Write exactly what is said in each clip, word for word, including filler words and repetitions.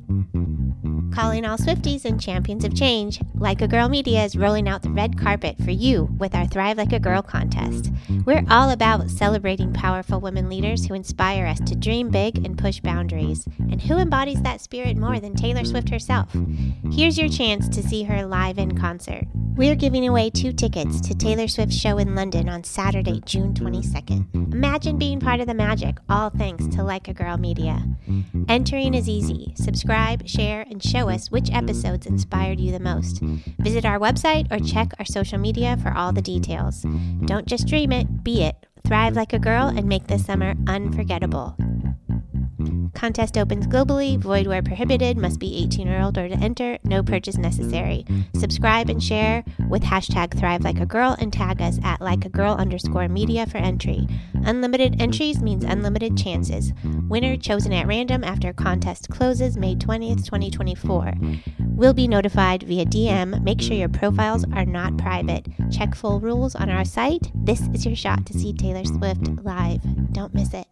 Calling all Swifties and champions of change, Like a Girl Media is rolling out the red carpet for you with our Thrive Like a Girl contest. We're all about celebrating powerful women leaders who inspire us to dream big and push boundaries. And who embodies that spirit more than Taylor Swift herself? Here's your chance to see her live in concert. We're giving away two tickets to Taylor Swift's show in London on Saturday, June twenty-second. Imagine being part of the magic, all thanks to Like a Girl Media. Entering is easy. Subscribe, share, and show us which episodes inspired you the most. Visit our website or check our social media for all the details. Don't just dream it, be it. Thrive like a girl and make this summer unforgettable. Contest opens globally, void where prohibited, must be eighteen or older to enter, no purchase necessary. Subscribe and share with hashtag Thrive Like a Girl and tag us at Like a Girl underscore media for entry. Unlimited entries means unlimited chances. Winner chosen at random after contest closes May twentieth, twenty twenty-four. Will be notified via D M. Make sure your profiles are not private. Check full rules on our site. This is your shot to see Taylor Swift live. Don't miss it.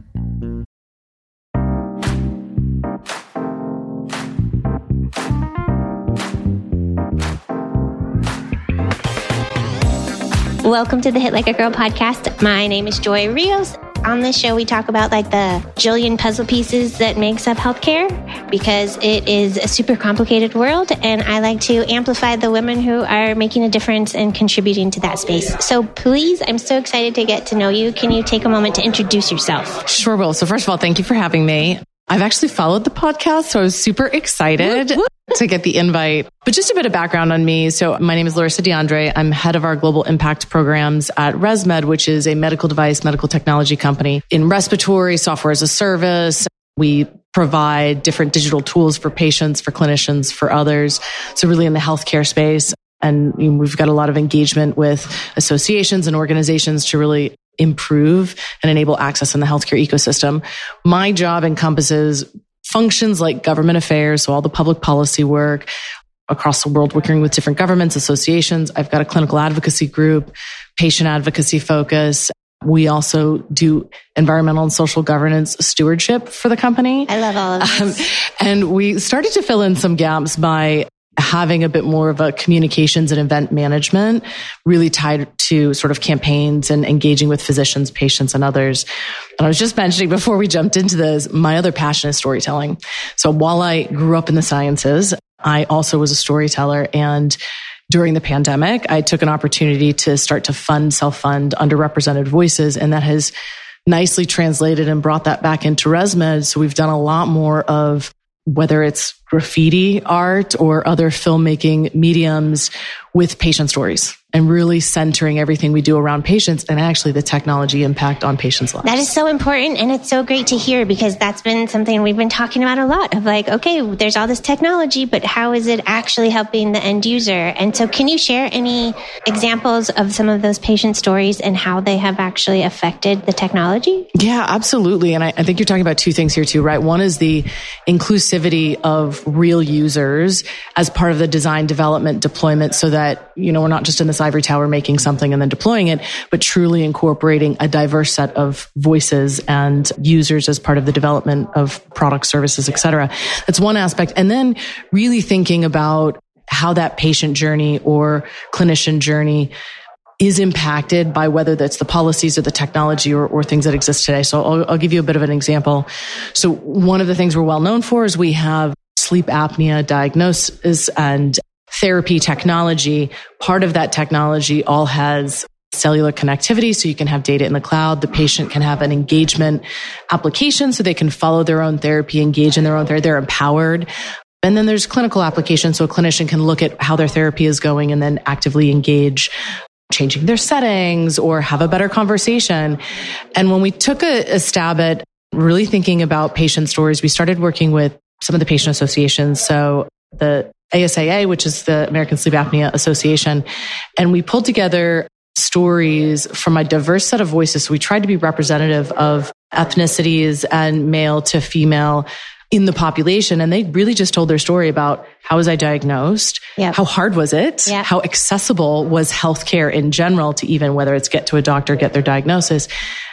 Welcome to the Hit Like a Girl podcast. My name is Joy Rios. On this show, we talk about like the jillion puzzle pieces that makes up healthcare because it is a super complicated world. And I like to amplify the women who are making a difference and contributing to that space. So please, I'm so excited to get to know you. Can you take a moment to introduce yourself? Sure will. So first of all, thank you for having me. I've actually followed the podcast, so I was super excited. Woo, woo. To get the invite. But just a bit of background on me. So my name is Larissa DeAndre. I'm head of our global impact programs at ResMed, which is a medical device, medical technology company in respiratory, software as a service. We provide different digital tools for patients, for clinicians, for others. So really in the healthcare space. And we've got a lot of engagement with associations and organizations to really improve and enable access in the healthcare ecosystem. My job encompasses functions like government affairs, so all the public policy work across the world, working with different governments, associations. I've got a clinical advocacy group, patient advocacy focus. We also do environmental and social governance stewardship for the company. I love all of this. Um, and we started to fill in some gaps by having a bit more of a communications and event management, really tied to sort of campaigns and engaging with physicians, patients, and others. And I was just mentioning before we jumped into this, my other passion is storytelling. So while I grew up in the sciences, I also was a storyteller. And during the pandemic, I took an opportunity to start to fund, self-fund underrepresented voices. And that has nicely translated and brought that back into ResMed. So we've done a lot more of whether it's graffiti art or other filmmaking mediums with patient stories and really centering everything we do around patients and actually the technology impact on patients' lives. That is so important. And it's so great to hear because that's been something we've been talking about a lot of like, okay, there's all this technology, but how is it actually helping the end user? And so can you share any examples of some of those patient stories and how they have actually affected the technology? Yeah, absolutely. And I, I think you're talking about two things here too, right? One is the inclusivity of real users as part of the design, development, deployment so that, you know, we're not just in this ivory tower making something and then deploying it, but truly incorporating a diverse set of voices and users as part of the development of products, services, et cetera. That's one aspect. And then really thinking about how that patient journey or clinician journey is impacted by whether that's the policies or the technology or, or things that exist today. So I'll, I'll give you a bit of an example. So one of the things we're well known for is we have sleep apnea diagnosis and therapy technology. Part of that technology all has cellular connectivity, so you can have data in the cloud. The patient can have an engagement application so they can follow their own therapy, engage in their own therapy. They're empowered. And then there's clinical applications, so a clinician can look at how their therapy is going and then actively engage, changing their settings or have a better conversation. And when we took a, a stab at really thinking about patient stories, we started working with some of the patient associations. So the A S A A, which is the American Sleep Apnea Association, and we pulled together stories from a diverse set of voices. So we tried to be representative of ethnicities and male to female in the population. And they really just told their story about how was I diagnosed? Yep. How hard was it? Yep. How accessible was healthcare in general to even whether it's get to a doctor, get their diagnosis.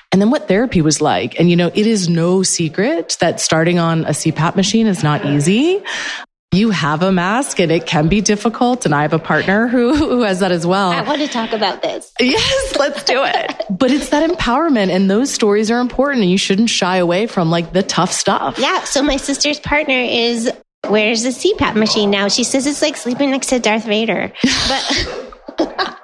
and then what therapy was like. And, you know, it is no secret that starting on a C PAP machine is not easy. You have a mask and it can be difficult. And I have a partner who, who has that as well. I want to talk about this. Yes, let's do it. But it's that empowerment, and those stories are important, and you shouldn't shy away from like the tough stuff. Yeah. So my sister's partner is, wears the C PAP machine now. She says it's like sleeping next to Darth Vader. But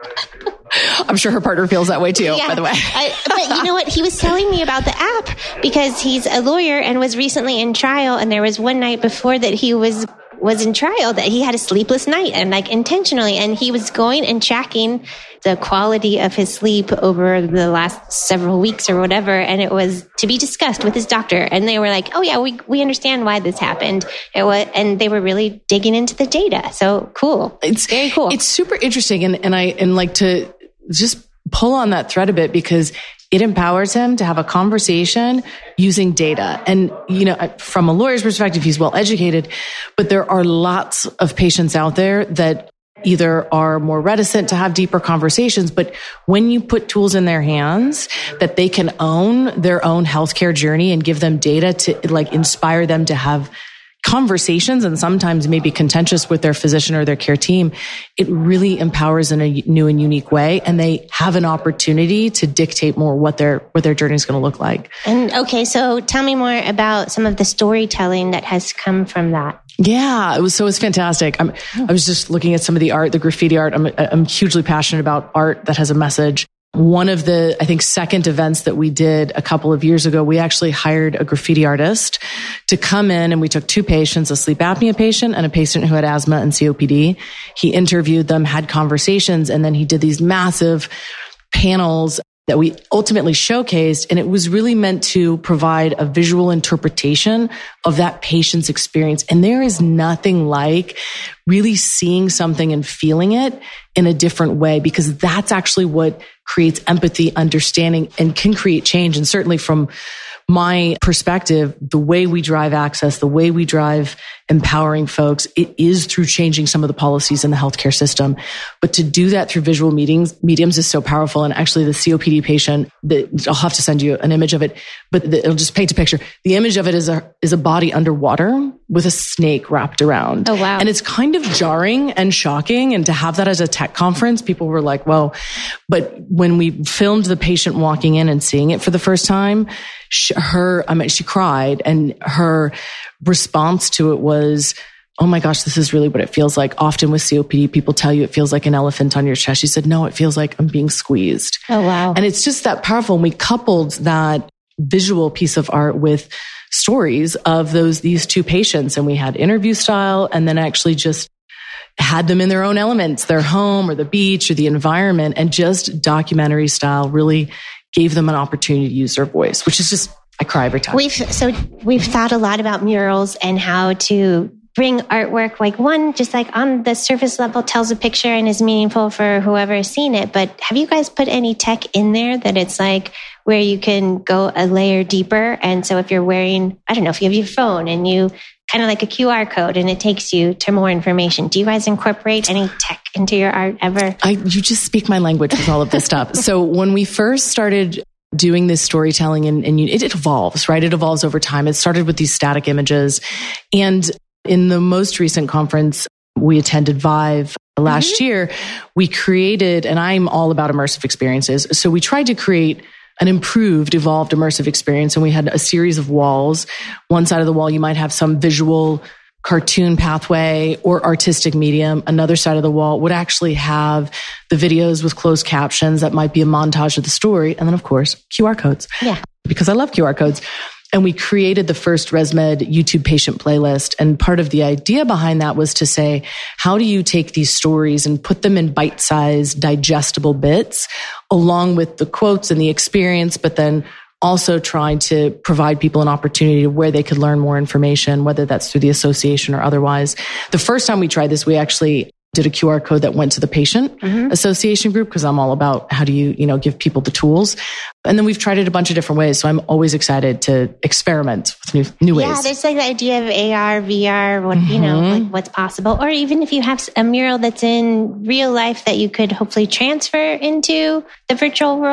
I'm sure her partner feels that way too, yeah, by the way. I, but you know what? He was telling me about the app because he's a lawyer and was recently in trial. And there was one night before that he was was in trial that he had a sleepless night, and like intentionally. And he was going and tracking the quality of his sleep over the last several weeks or whatever. And it was to be discussed with his doctor. And they were like, oh yeah, we, we understand why this happened. It was, and they were really digging into the data. So cool. It's very cool. It's super interesting. And, and I, and like to just pull on that thread a bit, because it empowers him to have a conversation using data. And, you know, from a lawyer's perspective, he's well educated, but there are lots of patients out there that either are more reticent to have deeper conversations, but when you put tools in their hands that they can own their own healthcare journey and give them data to like inspire them to have conversations, and sometimes maybe contentious with their physician or their care team, it really empowers in a new and unique way. And they have an opportunity to dictate more what their, what their journey is going to look like. And okay, so tell me more about some of the storytelling that has come from that. Yeah, it was, so it was fantastic. I'm, I was just looking at some of the art, the graffiti art. I'm, I'm hugely passionate about art that has a message. One of the, I think, second events that we did a couple of years ago, we actually hired a graffiti artist to come in, and we took two patients, a sleep apnea patient and a patient who had asthma and C O P D. He interviewed them, had conversations, and then he did these massive panels that we ultimately showcased. And it was really meant to provide a visual interpretation of that patient's experience. And there is nothing like really seeing something and feeling it in a different way, because that's actually what creates empathy, understanding, and can create change. And certainly from my perspective, the way we drive access, the way we drive empowering folks, it is through changing some of the policies in the healthcare system. But to do that through visual meetings, mediums is so powerful. And actually the C O P D patient, the, I'll have to send you an image of it, but the, it'll just paint a picture. The image of it is a, is a body underwater with a snake wrapped around. Oh, wow. And it's kind of jarring and shocking. And to have that as a tech conference, people were like, whoa. But when we filmed the patient walking in and seeing it for the first time, she, her, I mean, she cried, and her response to it was, oh my gosh, this is really what it feels like. Often with C O P D, people tell you it feels like an elephant on your chest. She said, no, it feels like I'm being squeezed. Oh, wow. And it's just that powerful. And we coupled that visual piece of art with stories of those, these two patients. And we had interview style, and then actually just had them in their own elements, their home or the beach or the environment, and just documentary style really gave them an opportunity to use their voice, which is just, I cry every time. We've, so we've thought a lot about murals and how to bring artwork, like one, just like on the surface level tells a picture and is meaningful for whoever has seen it. But have you guys put any tech in there that it's like where you can go a layer deeper? And so if you're wearing, I don't know, if you have your phone and you kind of like a Q R code and it takes you to more information, do you guys incorporate any tech into your art ever? I, you just speak my language with all of this stuff. So when we first started doing this storytelling, and, and you, it, it evolves, right? It evolves over time. It started with these static images. And in the most recent conference, we attended Vive last mm-hmm. year, we created, and I'm all about immersive experiences. So we tried to create an improved, evolved immersive experience. And we had a series of walls. One side of the wall, you might have some visual cartoon pathway or artistic medium. Another side of the wall would actually have the videos with closed captions that might be a montage of the story. And then, of course, Q R codes. Yeah. Because I love Q R codes. And we created the first ResMed YouTube patient playlist. And part of the idea behind that was to say, how do you take these stories and put them in bite-sized, digestible bits, along with the quotes and the experience, but then also trying to provide people an opportunity where they could learn more information, whether that's through the association or otherwise. The first time we tried this, we actually did a Q R code that went to the patient mm-hmm. association group, because I'm all about how do you, you know, give people the tools. And then we've tried it a bunch of different ways. So I'm always excited to experiment with new, new ways. Yeah, there's like the idea of A R, V R, what, mm-hmm. you know, like what's possible. Or even if you have a mural that's in real life that you could hopefully transfer into the virtual world.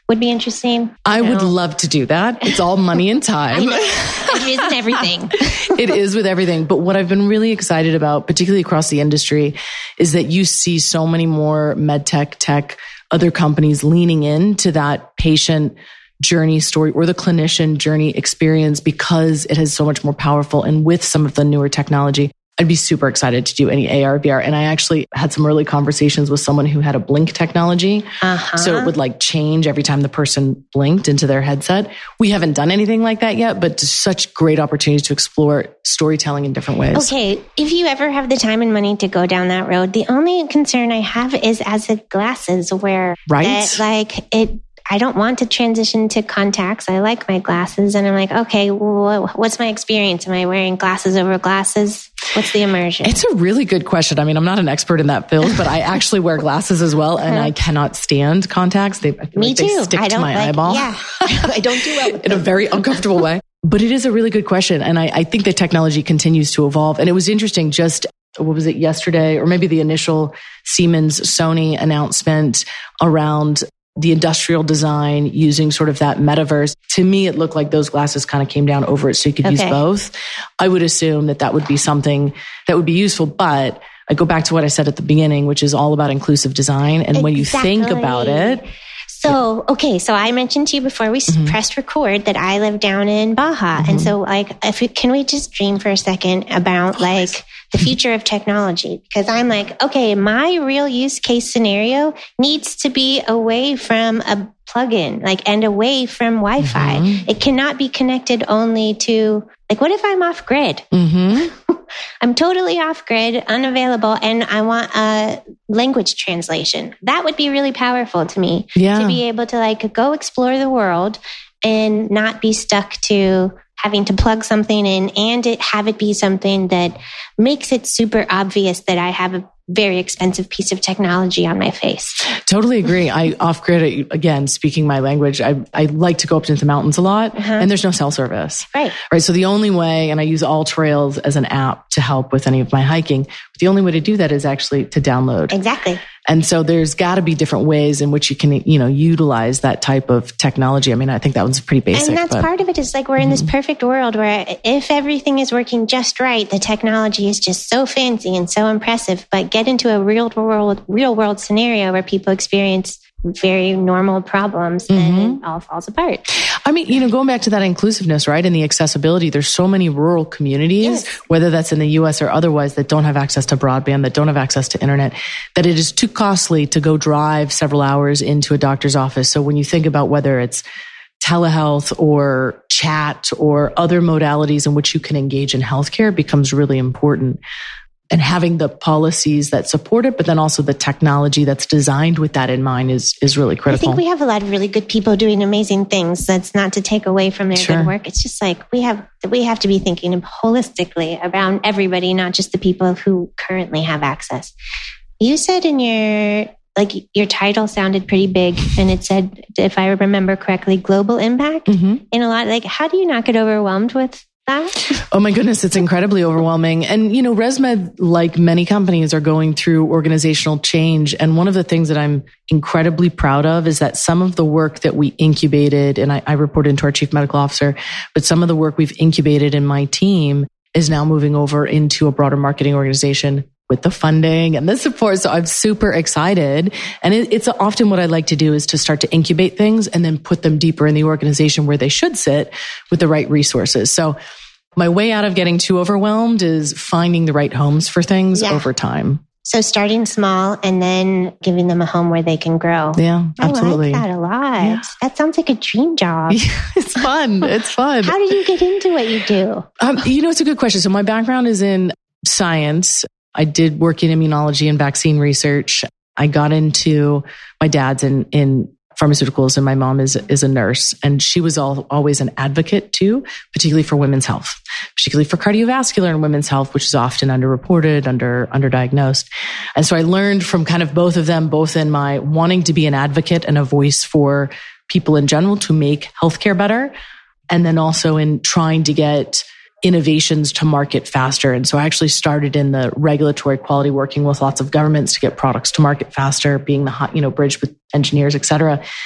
would be interesting? I no. would love to do that. It's all money and time. It is in everything. It is with everything. But what I've been really excited about, particularly across the industry, is that you see so many more med tech, tech, other companies leaning into that patient journey story or the clinician journey experience because it is so much more powerful. And with some of the newer technology, I'd be super excited to do any A R, V R. And I actually had some early conversations with someone who had a blink technology. Uh-huh. So it would like change every time the person blinked into their headset. We haven't done anything like that yet, but just such great opportunities to explore storytelling in different ways. Okay. If you ever have the time and money to go down that road, the only concern I have is as the glasses where right? It, like it, I don't want to transition to contacts. I like my glasses. And I'm like, okay, well, what's my experience? Am I wearing glasses over glasses? What's the immersion? It's a really good question. I mean, I'm not an expert in that field, but I actually wear glasses as well. And uh-huh. I cannot stand contacts. They, I feel Me like too. They stick I to don't my like, eyeball. Yeah, I don't do well with in a very uncomfortable way. But it is a really good question. And I, I think the technology continues to evolve. And it was interesting just, what was it, yesterday, or maybe the initial Siemens Sony announcement around the industrial design using sort of that metaverse. To me, it looked like those glasses kind of came down over it so you could okay. use both. I would assume that that would be something that would be useful. But I go back to what I said at the beginning, which is all about inclusive design. And exactly. when you think about it. So, okay. So I mentioned to you before we mm-hmm. pressed record that I live down in Baja. Mm-hmm. And so like, if we, can we just dream for a second about like the future of technology? Because I'm like, okay, my real use case scenario needs to be away from a plugin, like, and away from Wi-Fi. Mm-hmm. It cannot be connected only to, like, what if I'm off grid? Mm-hmm. I'm totally off grid, unavailable, and I want a language translation. That would be really powerful to me yeah. to be able to like go explore the world and not be stuck to having to plug something in and it, have it be something that makes it super obvious that I have a very expensive piece of technology on my face. Totally agree. I off grid, again, speaking my language, I, I like to go up into the mountains a lot uh-huh. and there's no cell service. Right. Right. So the only way, and I use AllTrails as an app to help with any of my hiking, but the only way to do that is actually to download. Exactly. And so there's got to be different ways in which you can, you know, utilize that type of technology. I mean, I think that one's pretty basic. And that's but, part of it is like we're in mm-hmm. this perfect world where if everything is working just right, the technology is just so fancy and so impressive. But get into a real world, real world scenario where people experience very normal problems mm-hmm. and it all falls apart. I mean, you know, going back to that inclusiveness, right? And the accessibility, there's so many rural communities, yes. whether that's in the U S or otherwise, that don't have access to broadband, that don't have access to internet, that it is too costly to go drive several hours into a doctor's office. So when you think about whether it's telehealth or chat or other modalities in which you can engage in healthcare, it becomes really important. And having the policies that support it, but then also the technology that's designed with that in mind is is really critical. I think we have a lot of really good people doing amazing things. That's not to take away from their sure. good work. It's just like we have we have to be thinking holistically around everybody, not just the people who currently have access. You said in your like your title sounded pretty big, and it said, if I remember correctly, global impact. Mm-hmm. In a lot, like how do you not get overwhelmed with that? Oh my goodness, it's incredibly overwhelming. And, you know, ResMed, like many companies, are going through organizational change. And one of the things that I'm incredibly proud of is that some of the work that we incubated, and I, I report into our chief medical officer, but some of the work we've incubated in my team is now moving over into a broader marketing organization with the funding and the support. So I'm super excited. And it, it's often what I like to do is to start to incubate things and then put them deeper in the organization where they should sit with the right resources. So my way out of getting too overwhelmed is finding the right homes for things yeah. over time. So starting small and then giving them a home where they can grow. Yeah, absolutely. I like that a lot. Yeah. That sounds like a dream job. Yeah, it's fun. It's fun. How did you get into what you do? Um, you know, it's a good question. So my background is in science. I did work in immunology and vaccine research. I got into, my dad's in, in pharmaceuticals and my mom is, is a nurse. And she was all, always an advocate too, particularly for women's health, particularly for cardiovascular and women's health, which is often underreported, under, underdiagnosed. And so I learned from kind of both of them, both in my wanting to be an advocate and a voice for people in general to make healthcare better. And then also in trying to get innovations to market faster. And so I actually started in the regulatory quality, working with lots of governments to get products to market faster, being the hot, you know, bridge with engineers, et cetera.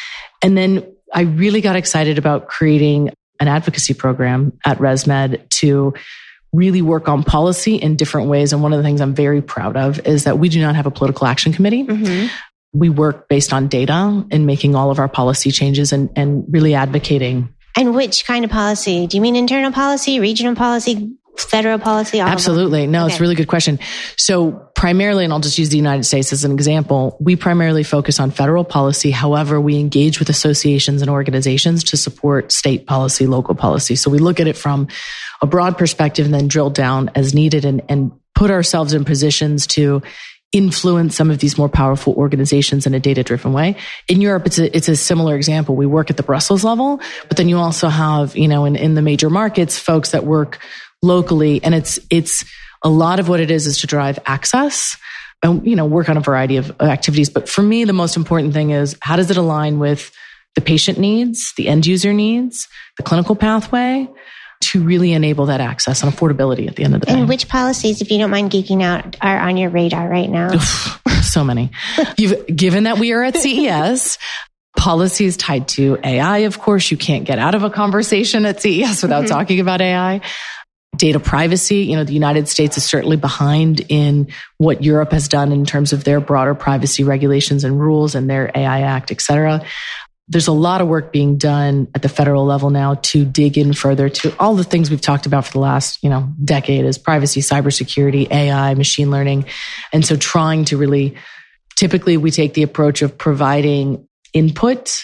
And then I really got excited about creating an advocacy program at ResMed to really work on policy in different ways. And one of the things I'm very proud of is that we do not have a political action committee. Mm-hmm. We work based on data and making all of our policy changes and, and really advocating. And which kind of policy? Do you mean internal policy, regional policy, federal policy? All Absolutely. No, okay. It's a really good question. So primarily, and I'll just use the United States as an example, we primarily focus on federal policy. However, we engage with associations and organizations to support state policy, local policy. So we look at it from a broad perspective and then drill down as needed and, and put ourselves in positions to influence some of these more powerful organizations in a data-driven way. In Europe, it's a, it's a similar example. We work at the Brussels level, but then you also have, you know, in, in the major markets, folks that work locally. And it's, it's a lot of what it is, is to drive access and, you know, work on a variety of activities. But for me, the most important thing is how does it align with the patient needs, the end user needs, the clinical pathway, to really enable that access and affordability at the end of the day. And which policies, if you don't mind geeking out, are on your radar right now? So many. You've, given that we are at C E S, policies tied to A I, of course, you can't get out of a conversation at C E S without mm-hmm. talking about A I. Data privacy, you know, the United States is certainly behind in what Europe has done in terms of their broader privacy regulations and rules and their A I Act, et cetera. There's a lot of work being done at the federal level now to dig in further to all the things we've talked about for the last, you know, decade is privacy, cybersecurity, A I, machine learning. And so trying to really, typically we take the approach of providing input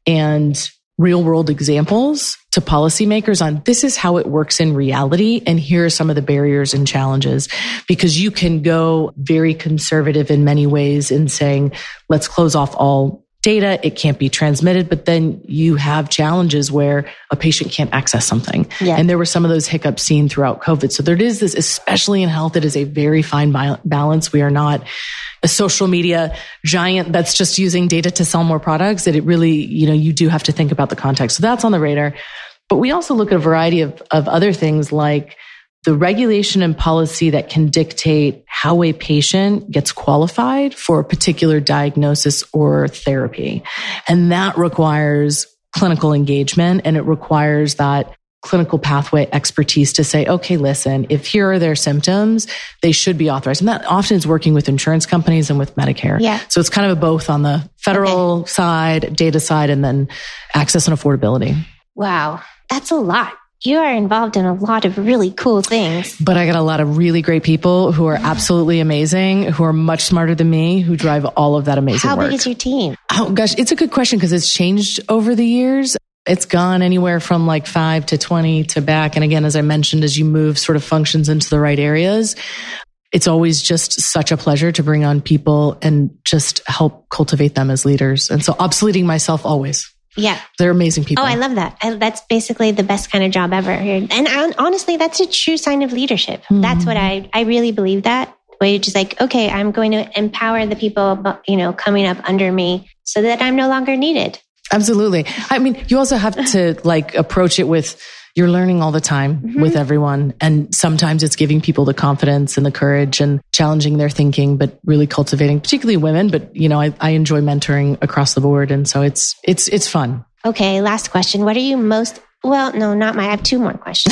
and real world examples to policymakers on this is how it works in reality. And here are some of the barriers and challenges, because you can go very conservative in many ways in saying, let's close off all data, it can't be transmitted, but then you have challenges where a patient can't access something. Yeah. And there were some of those hiccups seen throughout COVID. So there is this, especially in health, it is a very fine balance. We are not a social media giant that's just using data to sell more products, that it really, you know, you do have to think about the context. So that's on the radar. But we also look at a variety of, of other things like the regulation and policy that can dictate how a patient gets qualified for a particular diagnosis or therapy. And that requires clinical engagement, and it requires that clinical pathway expertise to say, okay, listen, if here are their symptoms, they should be authorized. And that often is working with insurance companies and with Medicare. Yeah. So it's kind of a both on the federal okay. side, data side, and then access and affordability. Wow. That's a lot. You are involved in a lot of really cool things. But I got a lot of really great people who are absolutely amazing, who are much smarter than me, who drive all of that amazing How work. How big is your team? Oh gosh, it's a good question because it's changed over the years. It's gone anywhere from like five to twenty to back. And again, as I mentioned, as you move sort of functions into the right areas, it's always just such a pleasure to bring on people and just help cultivate them as leaders. And so obsoleting myself always. Yeah. They're amazing people. Oh, I love that. I, that's basically the best kind of job ever. And I, honestly, that's a true sign of leadership. Mm-hmm. That's what I, I really believe that. Where you're just like, okay, I'm going to empower the people, you know, coming up under me so that I'm no longer needed. Absolutely. I mean, you also have to like approach it with, you're learning all the time mm-hmm. with everyone. And sometimes it's giving people the confidence and the courage and challenging their thinking, but really cultivating, particularly women. But, you know, I, I enjoy mentoring across the board. And so it's, it's, it's fun. Okay. Last question. What are you most, well, no, not my, I have two more questions.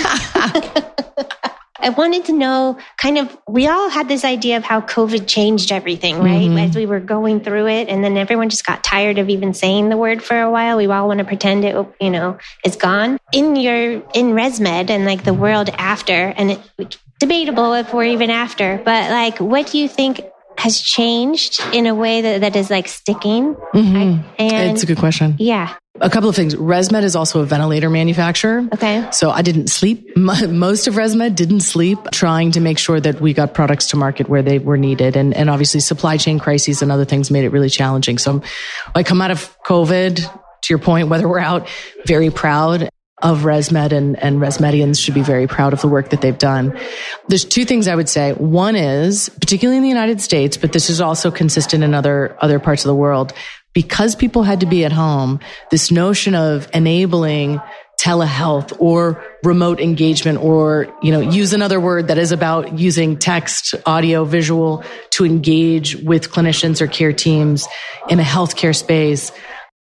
I wanted to know kind of, we all had this idea of how COVID changed everything, right? Mm-hmm. As we were going through it. And then everyone just got tired of even saying the word for a while. We all want to pretend it, you know, is gone. In your, in ResMed and like the world after, and it, debatable if we're even after, but like, what do you think has changed in a way that, that is like sticking? Mm-hmm. I, and it's a good question. Yeah. A couple of things. ResMed is also a ventilator manufacturer. Okay. So I didn't sleep. Most of ResMed didn't sleep trying to make sure that we got products to market where they were needed. And, and obviously supply chain crises and other things made it really challenging. So I come out of COVID, to your point, whether we're out, very proud of ResMed, and, and ResMedians should be very proud of the work that they've done. There's two things I would say. One is, particularly in the United States, but this is also consistent in other, other parts of the world, because people had to be at home, this notion of enabling telehealth or remote engagement, or, you know, use another word that is about using text, audio, visual to engage with clinicians or care teams in a healthcare space.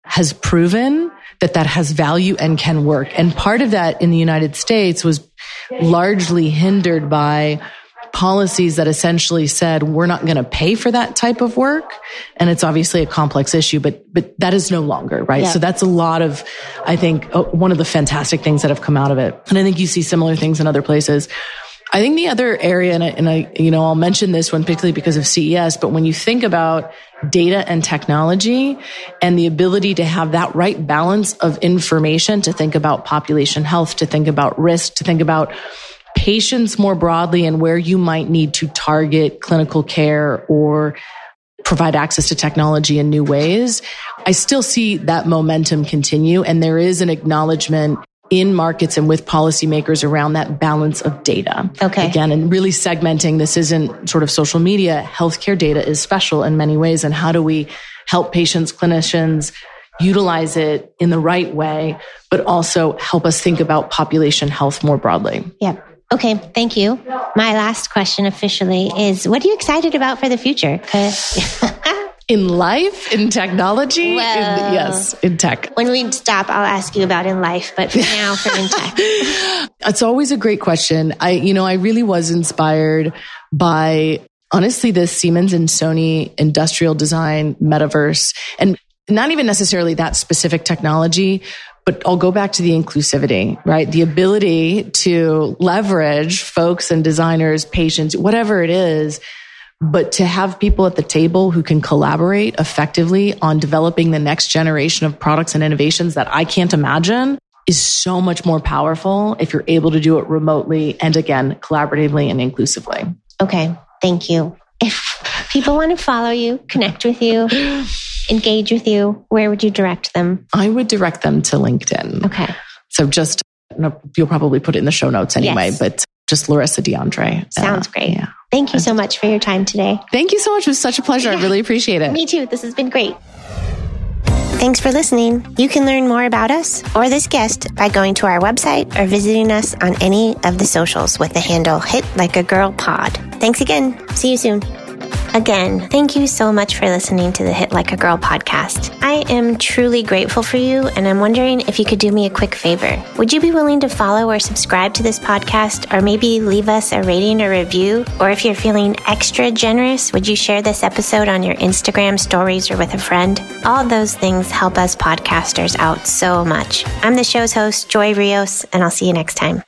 has proven that that has value and can work. And part of that in the United States was largely hindered by policies that essentially said, we're not going to pay for that type of work. And it's obviously a complex issue, but, but that is no longer, right? Yeah. So that's a lot of, I think, uh, one of the fantastic things that have come out of it. And I think you see similar things in other places. I think the other area, and I, and I, you know, I'll mention this one particularly because of C E S, but when you think about data and technology and the ability to have that right balance of information, to think about population health, to think about risk, to think about patients more broadly and where you might need to target clinical care or provide access to technology in new ways, I still see that momentum continue. And there is an acknowledgement in markets and with policymakers around that balance of data. Okay. Again, and really segmenting, this isn't sort of social media. Healthcare data is special in many ways. And how do we help patients, clinicians utilize it in the right way, but also help us think about population health more broadly? Yeah. Okay. Thank you. My last question officially is, what are you excited about for the future? In life, in technology, well, in, yes, in tech. When we stop, I'll ask you about in life, but for now, for in tech. It's always a great question. I, you know, I really was inspired by, honestly, this Siemens and Sony industrial design metaverse, and not even necessarily that specific technology, but I'll go back to the inclusivity, right? The ability to leverage folks and designers, patients, whatever it is, but to have people at the table who can collaborate effectively on developing the next generation of products and innovations that I can't imagine is so much more powerful if you're able to do it remotely and, again, collaboratively and inclusively. Okay, thank you. If people want to follow you, connect with you, engage with you, where would you direct them? I would direct them to LinkedIn. Okay. So just, you'll probably put it in the show notes anyway, yes. but just Larissa DeAndre. Sounds uh, great. Yeah. Thank you so much for your time today. Thank you so much. It was such a pleasure. Yeah. I really appreciate it. Me too. This has been great. Thanks for listening. You can learn more about us or this guest by going to our website or visiting us on any of the socials with the handle Hit Like a Girl Pod. Thanks again. See you soon. Again, thank you so much for listening to the Hit Like a Girl podcast. I am truly grateful for you, and I'm wondering if you could do me a quick favor. Would you be willing to follow or subscribe to this podcast, or maybe leave us a rating or review? Or if you're feeling extra generous, would you share this episode on your Instagram stories or with a friend? All those things help us podcasters out so much. I'm the show's host, Joy Rios, and I'll see you next time.